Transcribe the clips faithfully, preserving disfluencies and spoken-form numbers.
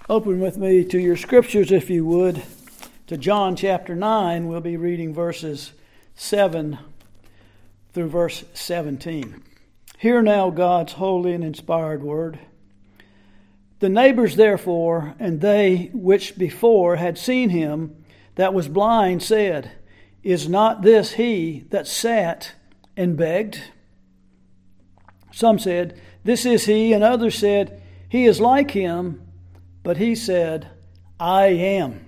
Open with me to your scriptures, if you would, to John chapter nine. We'll be reading verses seven through verse seventeen. Hear now God's holy and inspired word. The neighbors therefore, and they which before had seen him that was blind, said, Is not this he that sat and begged? Some said, This is he, and others said, He is like him. But he said, I am.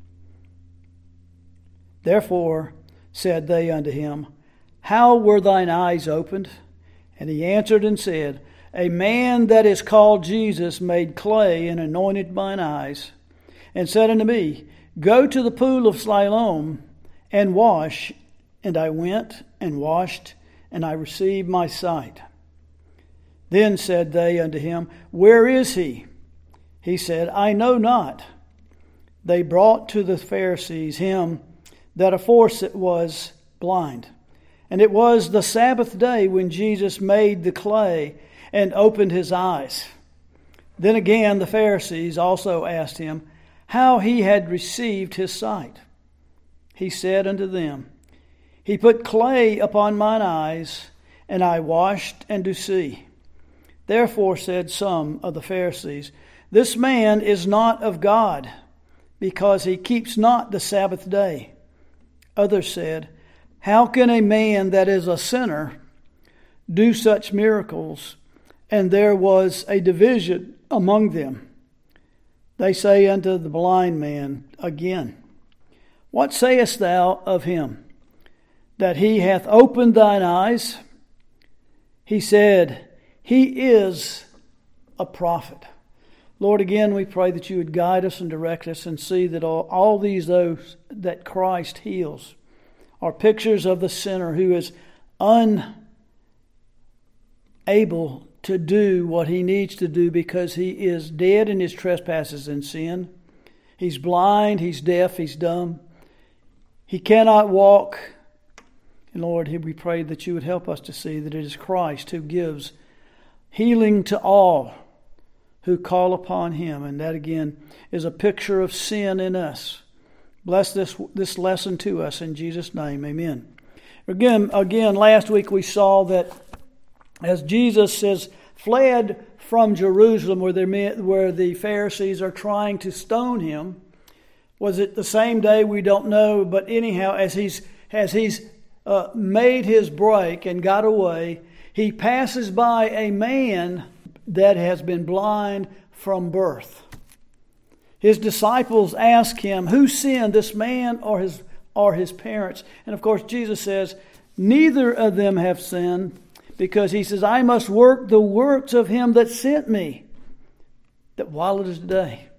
Therefore said they unto him, How were thine eyes opened? And he answered and said, A man that is called Jesus made clay and anointed mine eyes, and said unto me, Go to the pool of Siloam and wash. And I went and washed, and I received my sight. Then said they unto him, Where is he? He said, I know not. They brought to the Pharisees him that aforesaid was blind. And it was the Sabbath day when Jesus made the clay and opened his eyes. Then again the Pharisees also asked him how he had received his sight. He said unto them, He put clay upon mine eyes, and I washed and do see. Therefore said some of the Pharisees, This man is not of God, because he keeps not the Sabbath day. Others said, How can a man that is a sinner do such miracles? And there was a division among them. They say unto the blind man again, What sayest thou of him, that he hath opened thine eyes? He said, He is a prophet. Lord, again, we pray that you would guide us and direct us and see that all, all these those that Christ heals are pictures of the sinner who is unable to do what he needs to do because he is dead in his trespasses and sin. He's blind, he's deaf, he's dumb. He cannot walk. And Lord, we pray that you would help us to see that it is Christ who gives healing to all who call upon him. And that again is a picture of sin in us. Bless this this lesson to us in Jesus' name. Amen. Again, again, last week we saw that as Jesus has fled from Jerusalem where, where the Pharisees are trying to stone him, was it the same day? We don't know. But anyhow, as he's, as he's uh, made his break and got away, he passes by a man that has been blind from birth. His disciples ask him, Who sinned, this man or his or his parents? And of course Jesus says, Neither of them have sinned, because he says, I must work the works of him that sent me, that while it is day.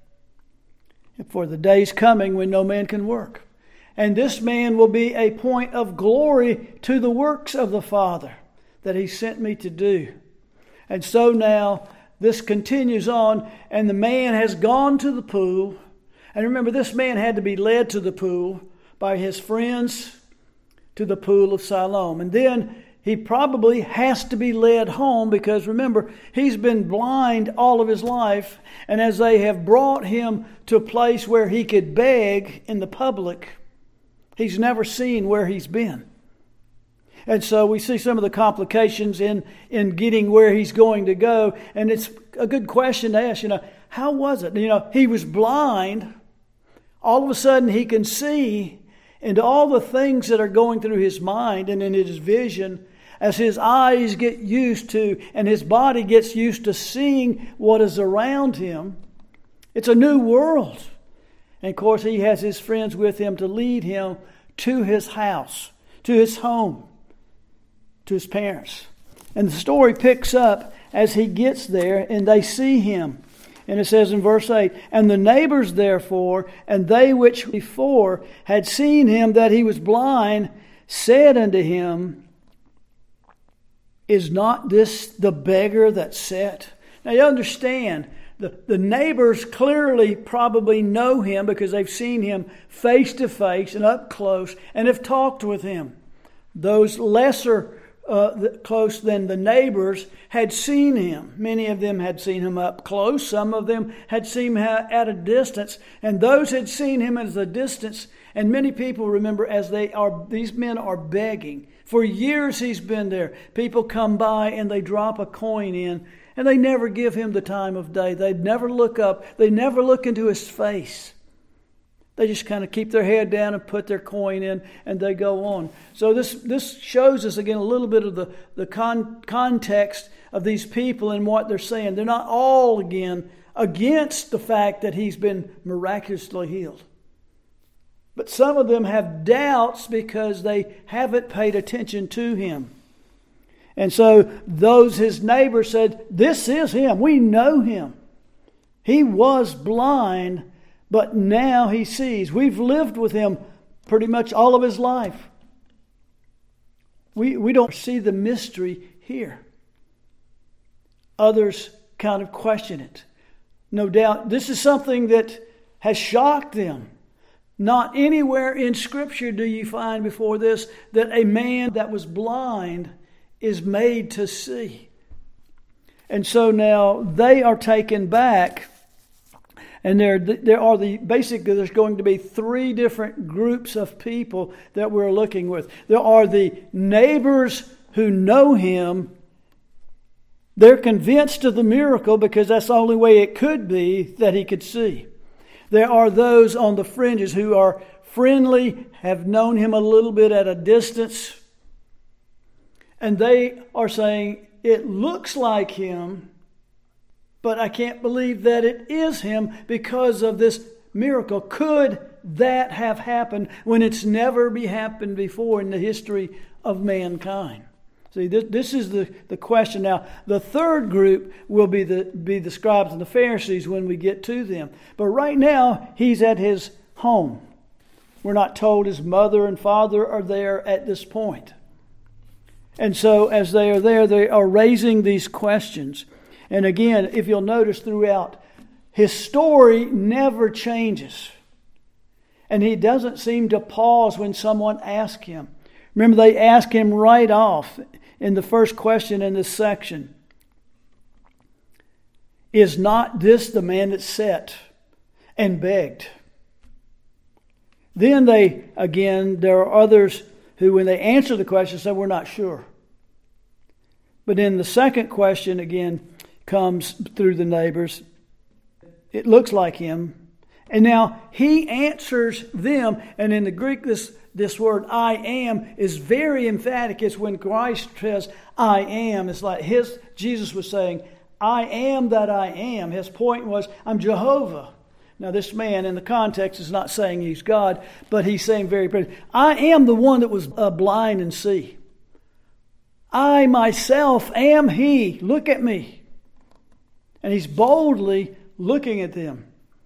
And for the days coming when no man can work. And this man will be a point of glory to the works of the Father that he sent me to do. And so now this continues on, and the man has gone to the pool. And remember, this man had to be led to the pool by his friends to the pool of Siloam. And then he probably has to be led home because, remember, he's been blind all of his life. And as they have brought him to a place where he could beg in the public, he's never seen where he's been. And so we see some of the complications in, in getting where he's going to go. And it's a good question to ask, you know, how was it? You know, he was blind. All of a sudden he can see into all the things that are going through his mind and in his vision as his eyes get used to and his body gets used to seeing what is around him. It's a new world. And of course he has his friends with him to lead him to his house, to his home, to his parents. And the story picks up as he gets there and they see him. And it says in verse eight, And the neighbors therefore, and they which before had seen him that he was blind, said unto him, Is not this the beggar that sat? Now you understand, the, the neighbors clearly probably know him because they've seen him face to face and up close and have talked with him. Those lesser uh, the, close than the neighbors had seen him. Many of them had seen him up close. Some of them had seen him at a distance. And those had seen him at a distance. And many people remember as they are, these men are begging. For years he's been there. People come by and they drop a coin in. And they never give him the time of day. They never look up. They never look into his face. They just kind of keep their head down and put their coin in, and they go on. So this this shows us, again, a little bit of the, the con, context of these people and what they're saying. They're not all, again, against the fact that he's been miraculously healed. But some of them have doubts because they haven't paid attention to him. And so those, his neighbors, said, this is him. We know him. He was blind, but now he sees. We've lived with him pretty much all of his life. We, we don't see the mystery here. Others kind of question it. No doubt this is something that has shocked them. Not anywhere in Scripture do you find before this that a man that was blind is made to see. And so now they are taken back. And there, there are the basically there's going to be three different groups of people that we're looking with. There are the neighbors who know him. They're convinced of the miracle because that's the only way it could be that he could see. There are those on the fringes who are friendly, have known him a little bit at a distance. And they are saying, it looks like him, but I can't believe that it is him because of this miracle. Could that have happened when it's never be happened before in the history of mankind? See, this, this is the, the question. Now, the third group will be the, be the scribes and the Pharisees when we get to them. But right now, he's at his home. We're not told his mother and father are there at this point. And so as they are there, they are raising these questions. And again, if you'll notice throughout, his story never changes. And he doesn't seem to pause when someone asks him. Remember, they ask him right off in the first question in this section. Is not this the man that sat and begged? Then they, again, there are others who, when they answer the question, say, we're not sure. But then the second question, again, comes through the neighbors. It looks like him. And now he answers them. And in the Greek, this, this word, I am, is very emphatic. It's when Christ says, I am. It's like his Jesus was saying, I am that I am. His point was, I'm Jehovah. Now, this man in the context is not saying he's God, but he's saying very pretty, I am the one that was uh, blind and see. I myself am he. Look at me. And he's boldly looking at them.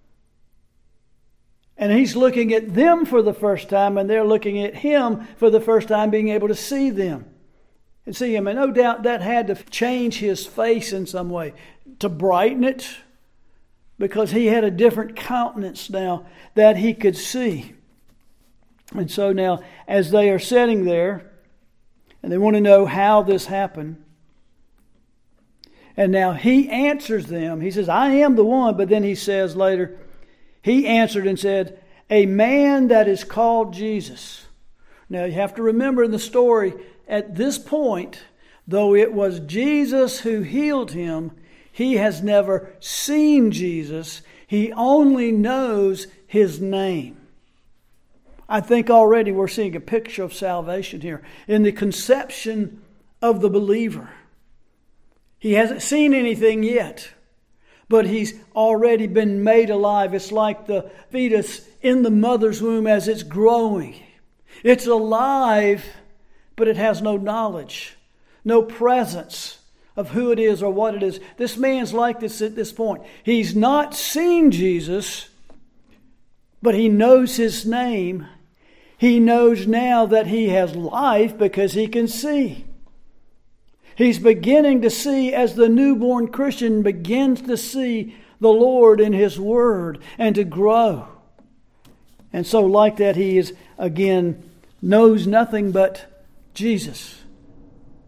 And he's looking at them for the first time, and they're looking at him for the first time, being able to see them and see him. And no doubt that had to change his face in some way, to brighten it, because he had a different countenance now that he could see. And so now, as they are sitting there, and they want to know how this happened, and now he answers them. He says, I am the one. But then he says later, he answered and said, a man that is called Jesus. Now you have to remember in the story, at this point, though it was Jesus who healed him, he has never seen Jesus. He only knows his name. I think already we're seeing a picture of salvation here in the conception of the believer. He hasn't seen anything yet, but he's already been made alive. It's like the fetus in the mother's womb as it's growing. It's alive, but it has no knowledge, no presence of who it is or what it is. This man's like this at this point. He's not seen Jesus, but he knows his name. He knows now that he has life because he can see. He's beginning to see as the newborn Christian begins to see the Lord in his word and to grow. And so like that, he is, again, knows nothing but Jesus.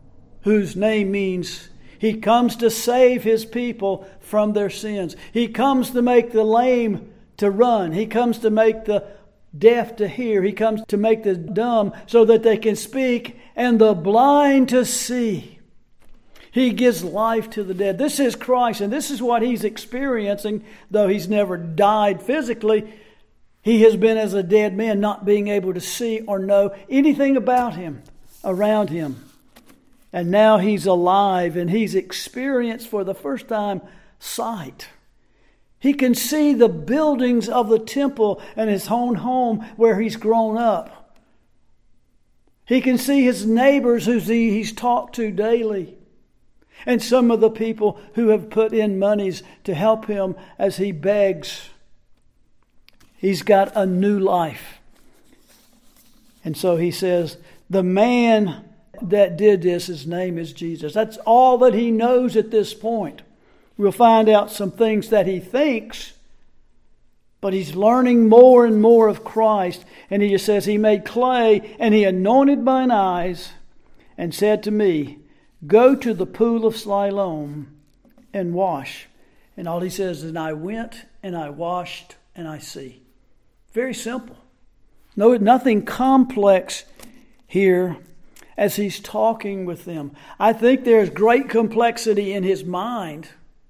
whose name means He comes to save His people from their sins. He comes to make the lame to run. He comes to make the deaf to hear. He comes to make the dumb so that they can speak and the blind to see. He gives life to the dead. This is Christ, and this is what He's experiencing, though He's never died physically. He has been as a dead man, not being able to see or know anything about Him, around Him. And now He's alive, and He's experienced for the first time sight. He can see the buildings of the temple and His own home where He's grown up. He can see His neighbors who He's talked to daily. And some of the people who have put in monies to help Him as He begs. He's got a new life. And so He says, the man that did this, his name is Jesus. That's all that he knows at this point. We'll find out some things that he thinks, but he's learning more and more of Christ. And he just says, He made clay and He anointed mine eyes and said to me, go to the pool of Siloam and wash. And all He says is, and I went and I washed and I see. Very simple. No, nothing complex here as He's talking with them. I think there's great complexity in His mind.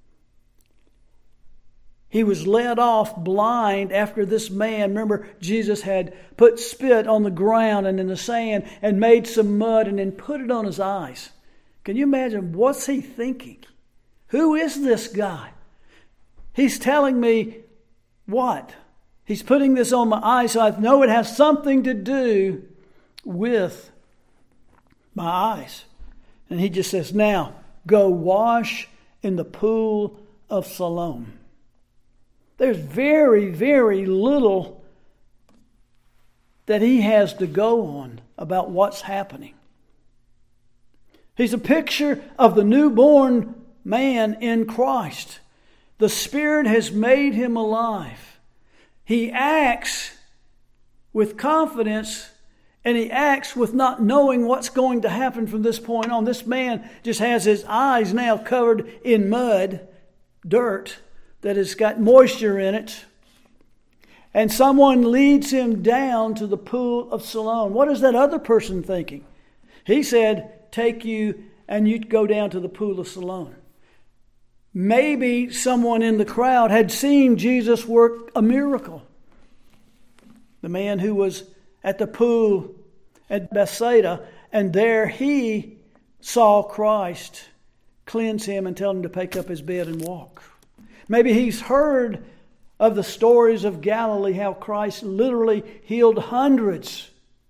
He was led off blind after this man. Remember, Jesus had put spit on the ground and in the sand and made some mud and then put it on his eyes. Can you imagine? What's he thinking? Who is this guy? He's telling me what? He's putting this on my eyes, so I know it has something to do with my eyes. And He just says, now, go wash in the pool of Siloam. There's very, very little that he has to go on about what's happening. He's a picture of the newborn man in Christ. The Spirit has made him alive. He acts with confidence, and he acts with not knowing what's going to happen from this point on. This man just has his eyes now covered in mud, dirt, that has got moisture in it. And someone leads him down to the pool of Siloam. What is that other person thinking? He said, take you and you go down to the pool of Siloam. Maybe someone in the crowd had seen Jesus work a miracle. The man who was at the pool at Bethsaida, and there he saw Christ cleanse him and tell him to pick up his bed and walk. Maybe he's heard of the stories of Galilee, how Christ literally healed hundreds.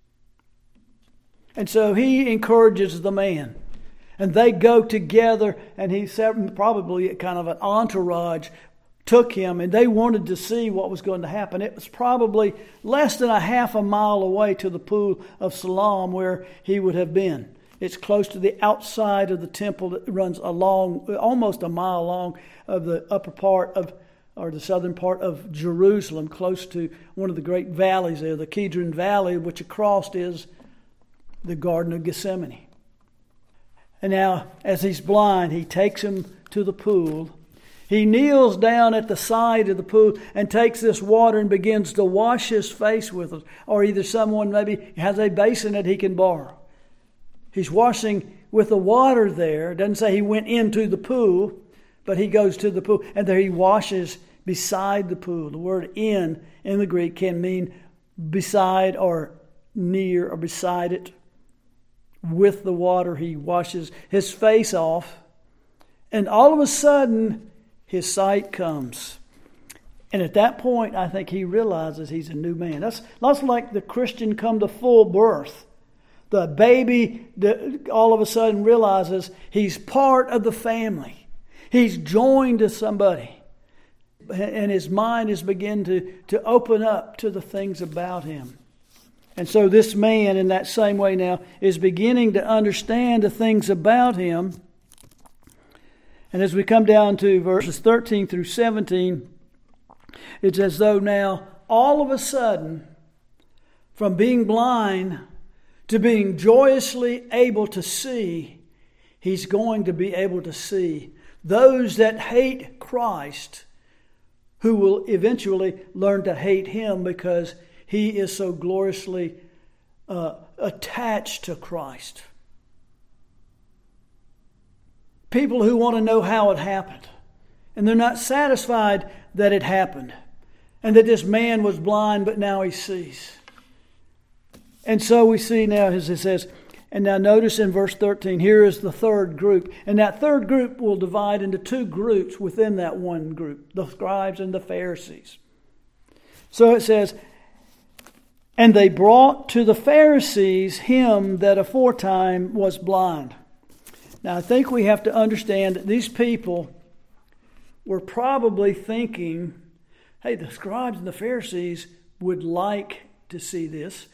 And so he encourages the man. And they go together, and he said probably kind of an entourage took him, and they wanted to see what was going to happen. It was probably less than a half a mile away to the pool of Siloam where he would have been. It's close to the outside of the temple that runs along, almost a mile long of the upper part of, or the southern part of Jerusalem, close to one of the great valleys there, the Kidron Valley, which across is the Garden of Gethsemane. And now, as he's blind, he takes him to the pool. He kneels down at the side of the pool and takes this water and begins to wash his face with it. Or either someone maybe has a basin that he can borrow. He's washing with the water there. It doesn't say he went into the pool, but he goes to the pool. And there he washes beside the pool. The word in, in the Greek, can mean beside or near or beside it. With the water, he washes his face off. And all of a sudden, his sight comes. And at that point, I think he realizes he's a new man. That's, that's like the Christian come to full birth. The baby that all of a sudden realizes he's part of the family. He's joined to somebody. And his mind is beginning to, to open up to the things about him. And so this man, in that same way now, is beginning to understand the things about him. And as we come down to verses thirteen through seventeen, it's as though now, all of a sudden, from being blind to being joyously able to see, he's going to be able to see. Those that hate Christ, who will eventually learn to hate him because he is so gloriously uh, attached to Christ. People who want to know how it happened. And they're not satisfied that it happened. And that this man was blind, but now he sees. And so we see now, as it says, and now notice in verse thirteen, here is the third group. And that third group will divide into two groups within that one group, the scribes and the Pharisees. So it says, and they brought to the Pharisees him that aforetime was blind. Now I think we have to understand that these people were probably thinking, hey, the scribes and the Pharisees would like to see this.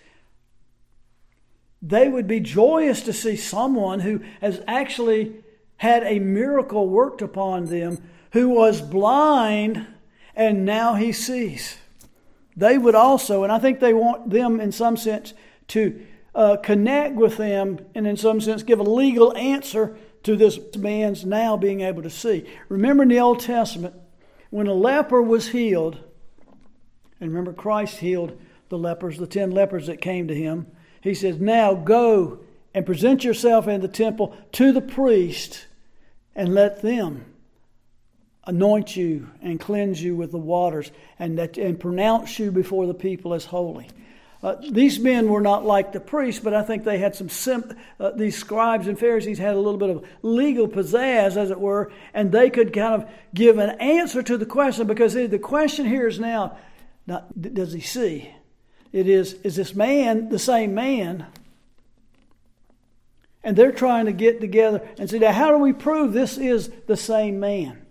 They would be joyous to see someone who has actually had a miracle worked upon them, who was blind and now he sees. They would also, and I think they want them in some sense to uh, connect with them and in some sense give a legal answer to this man's now being able to see. Remember in the Old Testament, when a leper was healed, and remember Christ healed the lepers, the ten lepers that came to him. He says, now go and present yourself in the temple to the priest and let them anoint you and cleanse you with the waters and, that, and pronounce you before the people as holy. Uh, these men were not like the priests, but I think they had some, sim- uh, these scribes and Pharisees had a little bit of legal pizzazz, as it were, and they could kind of give an answer to the question, because the question here is now, not, does he see? It is, is this man the same man? And they're trying to get together and say, now how do we prove this is the same man?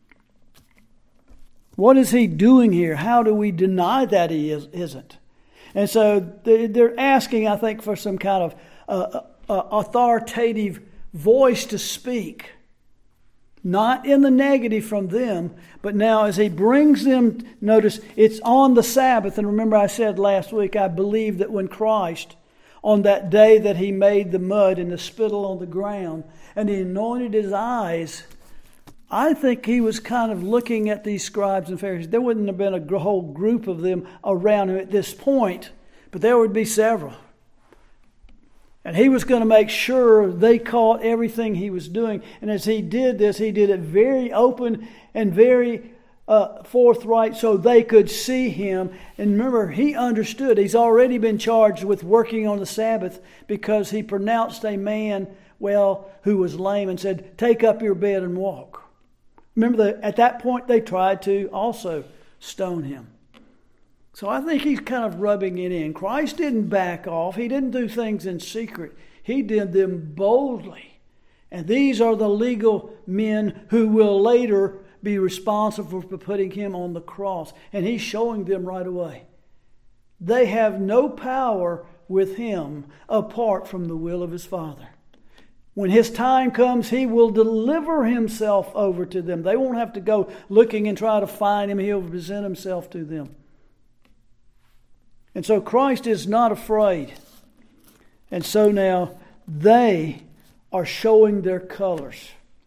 What is he doing here? How do we deny that he is, isn't? And so they're asking, I think, for some kind of uh, uh, authoritative voice to speak. Not in the negative from them, but now as he brings them, notice it's on the Sabbath. And remember I said last week, I believe that when Christ, on that day that he made the mud and the spittle on the ground, and he anointed his eyes, I think he was kind of looking at these scribes and Pharisees. There wouldn't have been a whole group of them around him at this point, but there would be several. And he was going to make sure they caught everything he was doing. And as he did this, he did it very open and very uh, forthright so they could see him. And remember, he understood. He's already been charged with working on the Sabbath because he pronounced a man, well, who was lame and said, take up your bed and walk. Remember, that at that point they tried to also stone him. So I think he's kind of rubbing it in. Christ didn't back off. He didn't do things in secret. He did them boldly. And these are the legal men who will later be responsible for putting him on the cross. And he's showing them right away. They have no power with him apart from the will of his Father. When his time comes, he will deliver himself over to them. They won't have to go looking and try to find him. He'll present himself to them. And so Christ is not afraid. And so now they are showing their colors.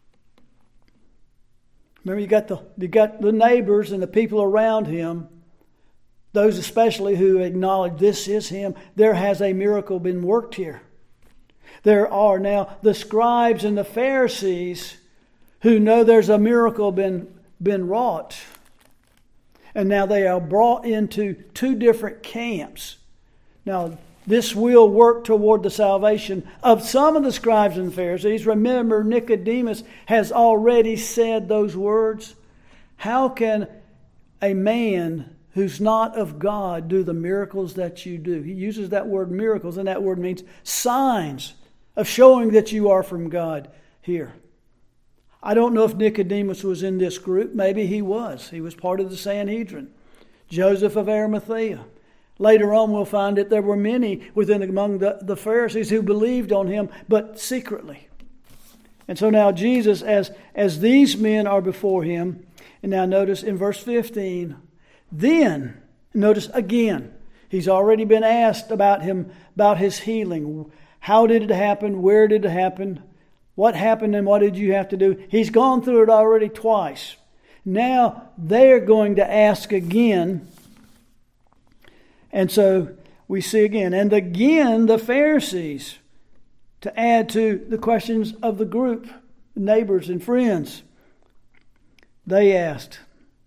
Remember, you got the you got the neighbors and the people around him, those especially who acknowledge this is him. There has a miracle been worked here. There are now the scribes and the Pharisees who know there's a miracle been, been wrought. And now they are brought into two different camps. Now, this will work toward the salvation of some of the scribes and Pharisees. Remember, Nicodemus has already said those words. How can a man who's not of God do the miracles that you do? He uses that word miracles, and that word means signs of showing that you are from God here. I don't know if Nicodemus was in this group. Maybe he was. He was part of the Sanhedrin. Joseph of Arimathea. Later on we'll find that there were many within among the, the Pharisees who believed on him, but secretly. And so now Jesus, as, as these men are before him, and now notice in verse fifteen, then, notice again, he's already been asked about him, about his healing. How did it happen? Where did it happen? What happened and what did you have to do? He's gone through it already twice. Now they're going to ask again. And so we see again. And again the Pharisees, to add to the questions of the group, neighbors and friends, they asked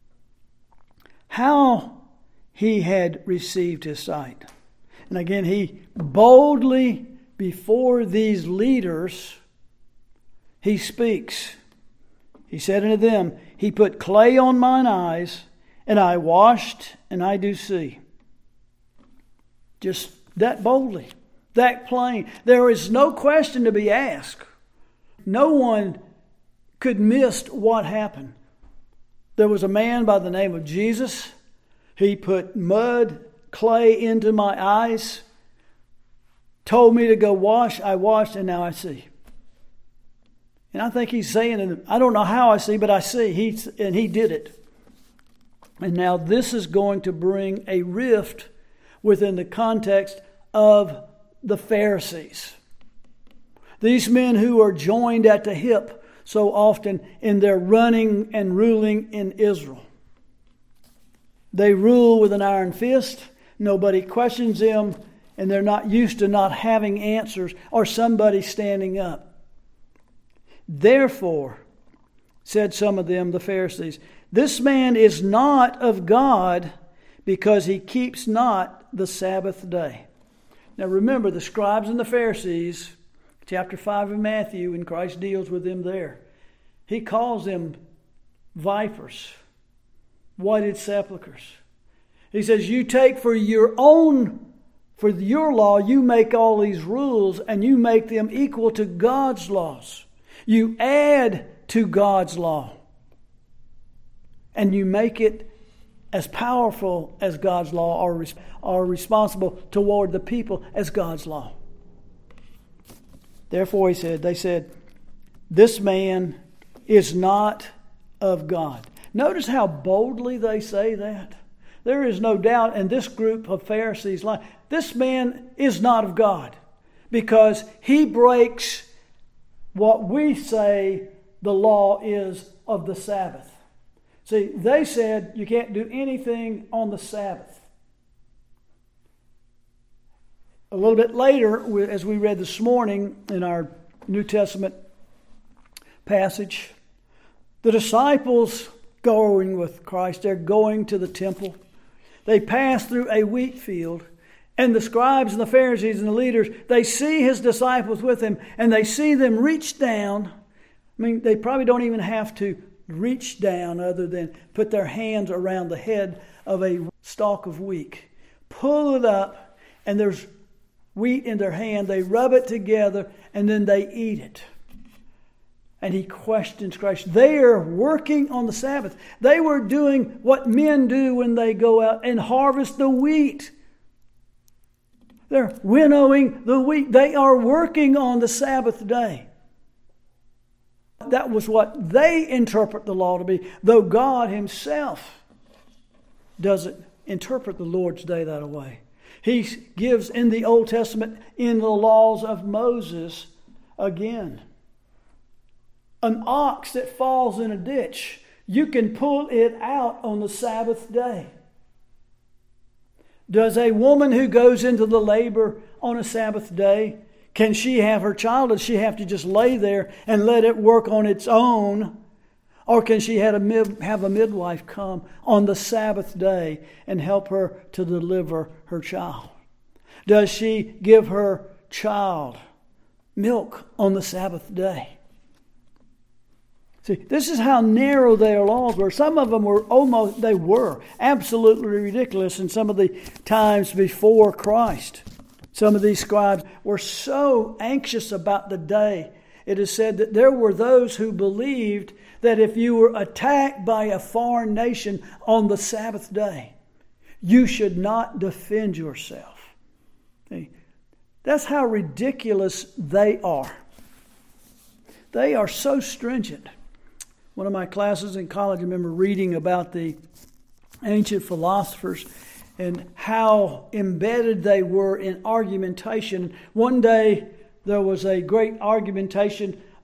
how he had received his sight. And again, he boldly, before these leaders, he speaks. He said unto them, He put clay on mine eyes, and I washed, and I do see. Just that boldly, that plain. There is no question to be asked. No one could miss what happened. There was a man by the name of Jesus. He put mud, clay into my eyes, told me to go wash. I washed, and now I see. And I think he's saying, I don't know how I see, but I see. He, and he did it. And now this is going to bring a rift within the context of the Pharisees. These men who are joined at the hip so often in their running and ruling in Israel. They rule with an iron fist. Nobody questions them, and they're not used to not having answers or somebody standing up. Therefore, said some of them, the Pharisees, this man is not of God because he keeps not the Sabbath day. Now remember, the scribes and the Pharisees, chapter five of Matthew, and Christ deals with them there. He calls them vipers, whited sepulchres. He says, you take for your own, for your law, you make all these rules and you make them equal to God's laws. You add to God's law. And you make it as powerful as God's law, or, or responsible toward the people as God's law. Therefore, he said, they said, this man is not of God. Notice how boldly they say that. There is no doubt in this group of Pharisees, like, this man is not of God because he breaks what we say the law is of the Sabbath. See, they said you can't do anything on the Sabbath. A little bit later, as we read this morning in our New Testament passage, the disciples going with Christ, they're going to the temple. They pass through a wheat field, and the scribes and the Pharisees and the leaders, they see his disciples with him, and they see them reach down. I mean, they probably don't even have to reach down other than put their hands around the head of a stalk of wheat, pull it up, and there's wheat in their hand. They rub it together, and then they eat it. And he questions Christ. They are working on the Sabbath. They were doing what men do when they go out and harvest the wheat. They're winnowing the wheat. They are working on the Sabbath day. That was what they interpret the law to be, though God himself doesn't interpret the Lord's day that way. He gives in the Old Testament, in the laws of Moses, again, an ox that falls in a ditch, you can pull it out on the Sabbath day. Does a woman who goes into the labor on a Sabbath day, can she have her child? Does she have to just lay there and let it work on its own? Or can she have a, mid, have a midwife come on the Sabbath day and help her to deliver her child? Does she give her child milk on the Sabbath day? See, this is how narrow their laws were. Some of them were almost, they were absolutely ridiculous in some of the times before Christ. Some of these scribes were so anxious about the day. It is said that there were those who believed that if you were attacked by a foreign nation on the Sabbath day, you should not defend yourself. See, that's how ridiculous they are. They are so stringent. One of my classes in college, I remember reading about the ancient philosophers and how embedded they were in argumentation. One day there was a great argumentation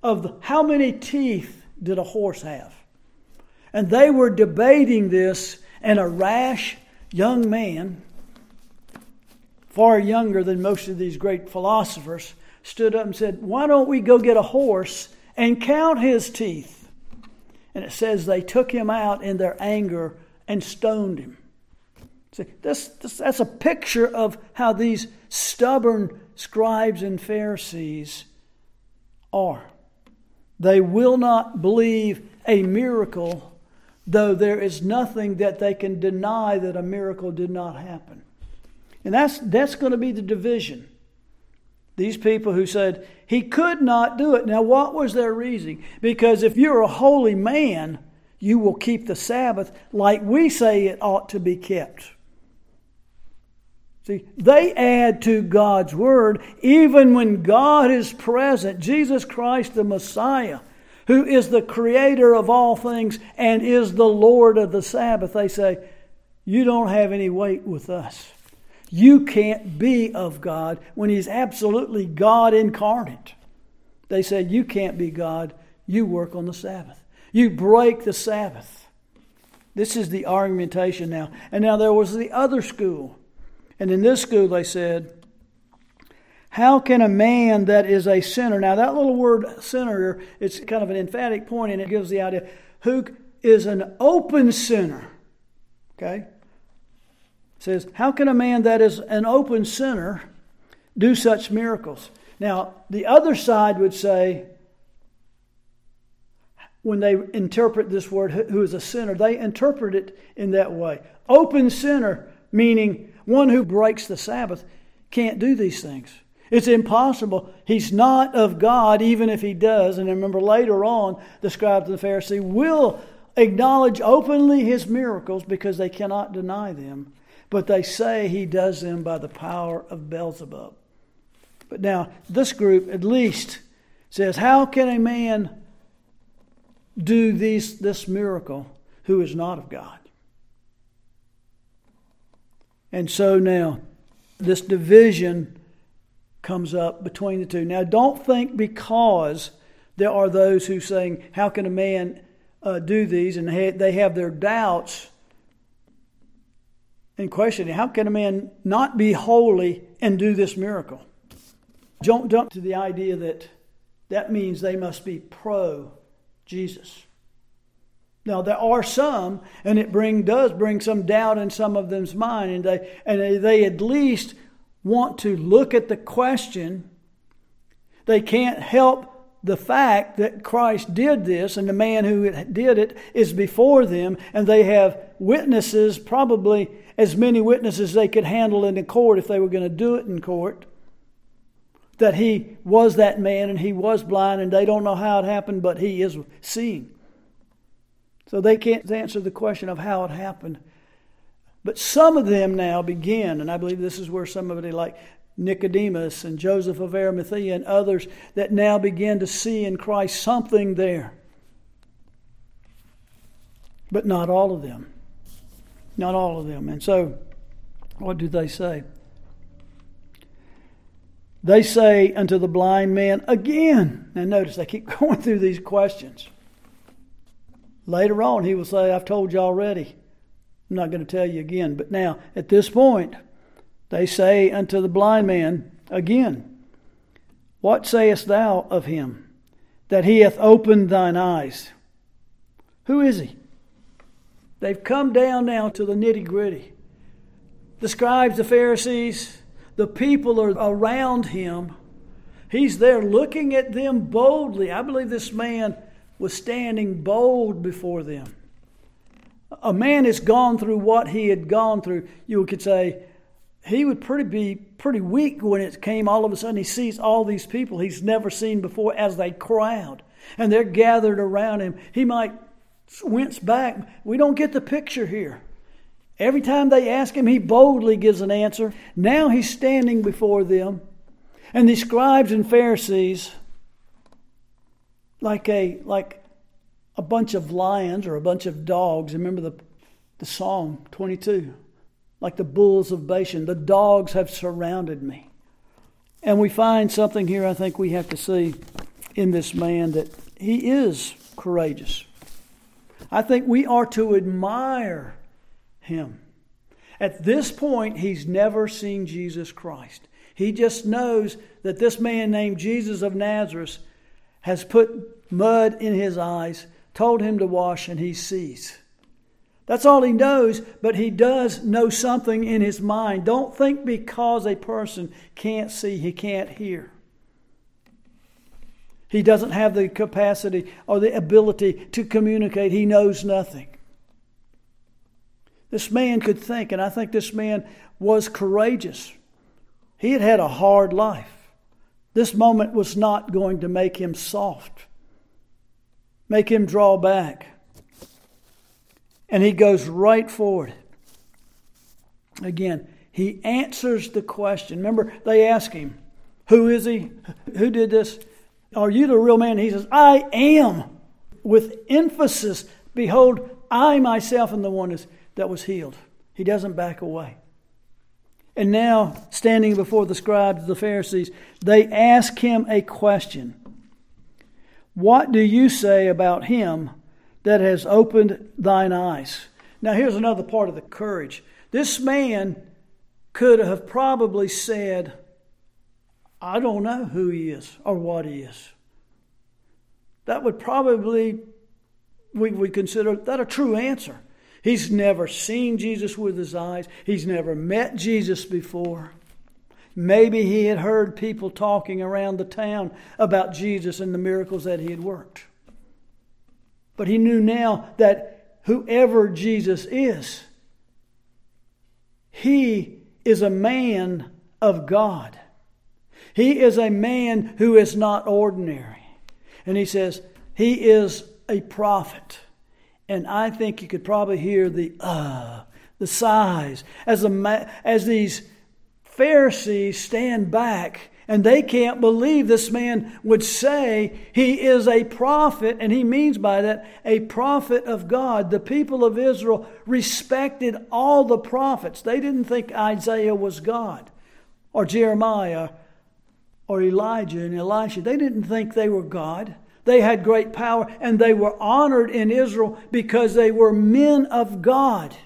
of the, how many teeth did a horse have. And they were debating this, and a rash young man, far younger than most of these great philosophers, stood up and said, why don't we go get a horse and count his teeth? And it says they took him out in their anger and stoned him. See, this, this, that's a picture of how these stubborn scribes and Pharisees are. They will not believe a miracle, though there is nothing that they can deny that a miracle did not happen. And that's that's going to be the division. These people who said he could not do it. Now, what was their reasoning? Because if you're a holy man, you will keep the Sabbath like we say it ought to be kept. See, they add to God's word, even when God is present, Jesus Christ the Messiah, who is the creator of all things and is the Lord of the Sabbath. They say, you don't have any weight with us. You can't be of God when He's absolutely God incarnate. They said, you can't be God. You work on the Sabbath. You break the Sabbath. This is the argumentation now. And now there was the other school. And in this school they said, how can a man that is a sinner... Now that little word sinner, it's kind of an emphatic point, and it gives the idea, who is an open sinner. Okay? It says, how can a man that is an open sinner do such miracles? Now, the other side would say, when they interpret this word, who is a sinner, they interpret it in that way. Open sinner, meaning one who breaks the Sabbath, can't do these things. It's impossible. He's not of God, even if he does. And remember, later on, the scribes and the Pharisees will acknowledge openly his miracles because they cannot deny them. But they say he does them by the power of Beelzebub. But now, this group at least says, how can a man do these, this miracle who is not of God? And so now, this division comes up between the two. Now, don't think because there are those who saying, how can a man uh, do these? And they have their doubts and questioning, how can a man not be holy and do this miracle? Don't jump to the idea that that means they must be pro-Jesus. Now, there are some, and it bring does bring some doubt in some of them's mind, and they and they, they at least want to look at the question. They can't help the fact that Christ did this, and the man who did it is before them, and they have witnesses, probably as many witnesses they could handle in the court if they were going to do it in court, that he was that man and he was blind, and they don't know how it happened, but he is seeing. So they can't answer the question of how it happened. But some of them now begin, and I believe this is where somebody like Nicodemus and Joseph of Arimathea and others that now begin to see in Christ something there. But not all of them. Not all of them. And so, what do they say? They say unto the blind man again. Now notice, they keep going through these questions. Later on, he will say, I've told you already. I'm not going to tell you again. But now, at this point, they say unto the blind man again, what sayest thou of him, that he hath opened thine eyes? Who is he? They've come down now to the nitty-gritty. The scribes, the Pharisees, the people are around him. He's there looking at them boldly. I believe this man was standing bold before them. A man has gone through what he had gone through. You could say he would pretty be pretty weak when it came all of a sudden. He sees all these people he's never seen before as they crowd, and they're gathered around him. He might wince back. We don't get the picture here. Every time they ask him, he boldly gives an answer. Now he's standing before them. And the scribes and Pharisees, like a like a bunch of lions or a bunch of dogs. Remember the, the Psalm twenty-two. Like the bulls of Bashan. The dogs have surrounded me. And we find something here I think we have to see. in this man that he is courageous. I think we are to admire him. At this point, he's never seen Jesus Christ. He just knows that this man named Jesus of Nazareth has put mud in his eyes, told him to wash, and he sees. That's all he knows, but he does know something in his mind. Don't think because a person can't see, he can't hear. He doesn't have the capacity or the ability to communicate. He knows nothing. This man could think, and I think this man was courageous. He had had a hard life. This moment was not going to make him soft, make him draw back. And he goes right forward. Again, he answers the question. Remember, they ask him, who is he? Who did this? Are you the real man? He says, I am. With emphasis, behold, I myself am the one that was healed. He doesn't back away. And now, standing before the scribes, the Pharisees, they ask him a question. What do you say about him that has opened thine eyes? Now, here's another part of the courage. This man could have probably said, I don't know who he is or what he is. That would probably, we would consider that a true answer. He's never seen Jesus with his eyes. He's never met Jesus before. Maybe he had heard people talking around the town about Jesus and the miracles that he had worked. But he knew now that whoever Jesus is, he is a man of God. He is a man who is not ordinary. And he says, he is a prophet. And I think you could probably hear the uh, the sighs as, a, as these Pharisees stand back and they can't believe this man would say he is a prophet, and he means by that a prophet of God. The people of Israel respected all the prophets. They didn't think Isaiah was God, or Jeremiah, or Elijah and Elisha. They didn't think they were God. They had great power, and they were honored in Israel because they were men of God.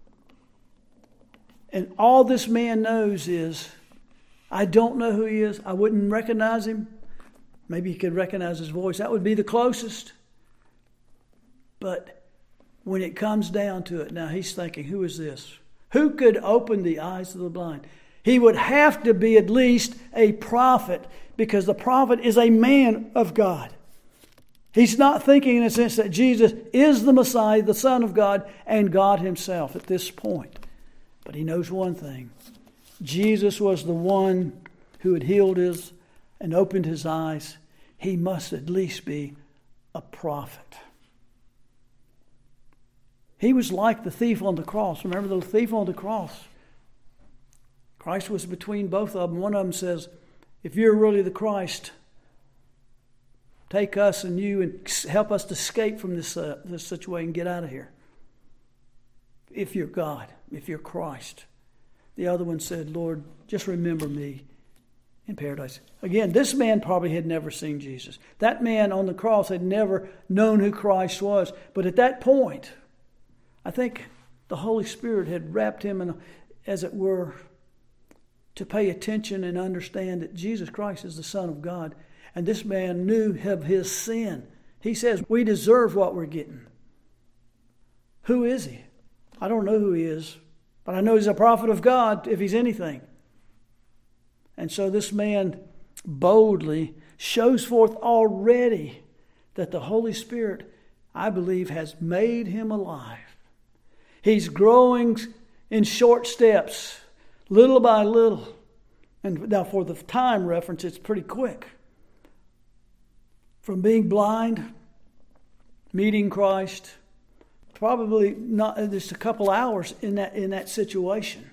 And all this man knows is, I don't know who he is. I wouldn't recognize him. Maybe you could recognize his voice. That would be the closest. But when it comes down to it, now he's thinking, who is this? Who could open the eyes of the blind? He would have to be at least a prophet, because the prophet is a man of God. He's not thinking in a sense that Jesus is the Messiah, the Son of God, and God himself at this point. But he knows one thing. Jesus was the one who had healed his and opened his eyes. He must at least be a prophet. He was like the thief on the cross. Remember the thief on the cross? Christ was between both of them. One of them says, if you're really the Christ, take us and you and help us to escape from this, uh, this situation and get out of here. If you're God, if you're Christ. The other one said, Lord, just remember me in paradise. Again, this man probably had never seen Jesus. That man on the cross had never known who Christ was. But at that point, I think the Holy Spirit had wrapped him in, as it were, to pay attention and understand that Jesus Christ is the Son of God. And this man knew of his sin. He says, we deserve what we're getting. Who is he? I don't know who he is, but I know he's a prophet of God if he's anything. And so this man boldly shows forth already that the Holy Spirit, I believe, has made him alive. He's growing in short steps, little by little. And now for the time reference, it's pretty quick. From being blind, meeting Christ, probably not just a couple hours in that in that situation.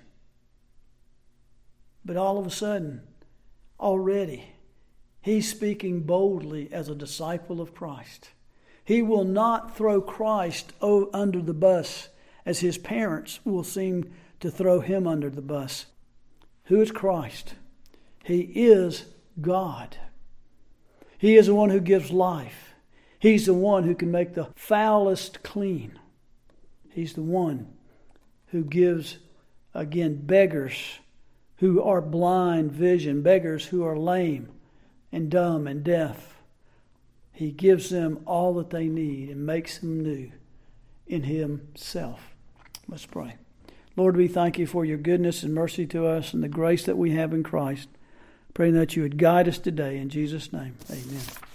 But all of a sudden, already, he's speaking boldly as a disciple of Christ. He will not throw Christ under the bus as his parents will seem to throw him under the bus. Who is Christ? He is God. He is the one who gives life. He's the one who can make the foulest clean. He's the one who gives, again, beggars who are blind vision, beggars who are lame and dumb and deaf. He gives them all that they need and makes them new in Himself. Let's pray. Lord, we thank You for Your goodness and mercy to us and the grace that we have in Christ. Praying that You would guide us today. In Jesus' name, amen.